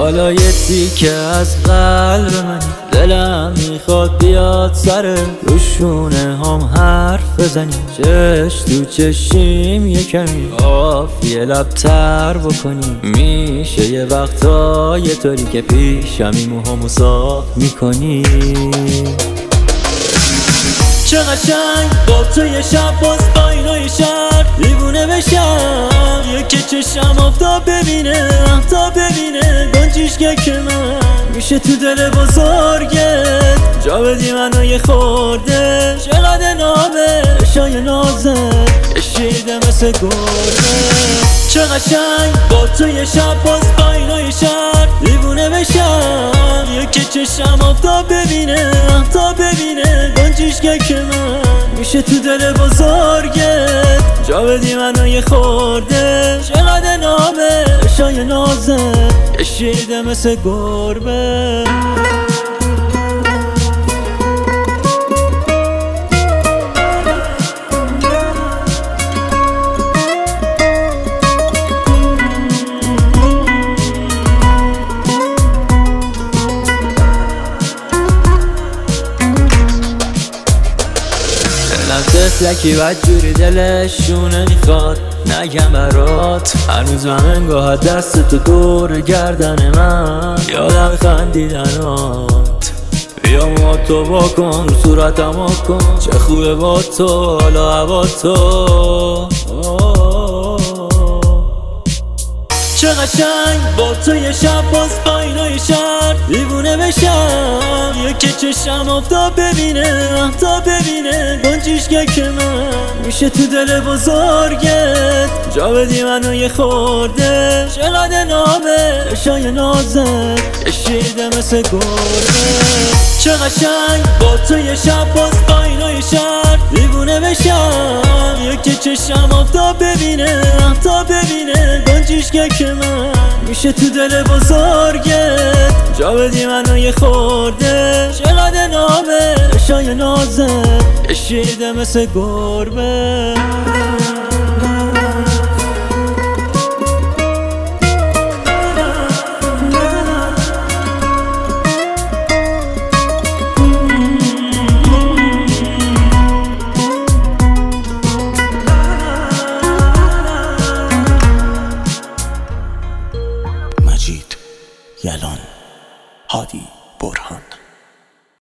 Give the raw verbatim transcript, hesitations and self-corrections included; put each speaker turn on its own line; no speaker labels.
حالا یه تیکه از قلب منی، دلم میخواد بیاد سر روشونه هم حرف بزنی، چش تو چشیم یه کمی آفیه لبتر بکنی. میشه یه وقتا یه طوری که پیشمی موهامو صاف میکنی. چه قشنگ با تو یه شب باز با اینای شهر دیوونه بشم، یکی چشم آفتاب ببینه آفتاب ببینه گنجیشگه که من میشه تو دل بزرگت جا بدی منو یه خورده. چقدر نامه شای نازه کشیده مثل گرده. چه قشنگ با تو یه شب باز با اینای شهر دیوونه بشم، یکی چشم آفتاب ببینه آفتاب ببینه گنجیشگه که من میشه تو دل بزرگت جا بدی منو یه خورده. چقدر نامه شای نازه کشیده مثل گربه. تفلکی بدجوری دلشونه میخواد نگم برات، هنوز من انگاه دست تو دور گردن من یادم خندیدنات. بیا موهاتو بکن رو صورتم کن، چه خوبه با تو حالا هوا تو. چه قشنگ با تو یه شب باز با اینای شهر دیوونه بشم، یکی چشم آفتاب ببینه آفتاب ببینه گنجیشگه که من میشه تو دل بزرگت جا بدی منو یه خورده. چقدر نامه شای نازه کشیده مثل گرده. چه قشنگ با تو یه شب باز با اینای شهر دیوونه بشم، یکی چشم آفتاب ببینه آفتاب ببینه گنجیشگه که من میشه تو دل بزرگت جا بدی منو یه خورده. چقدر نامه شای نازه کشیده مثل گربه.
مجید یلان، هادی برهان.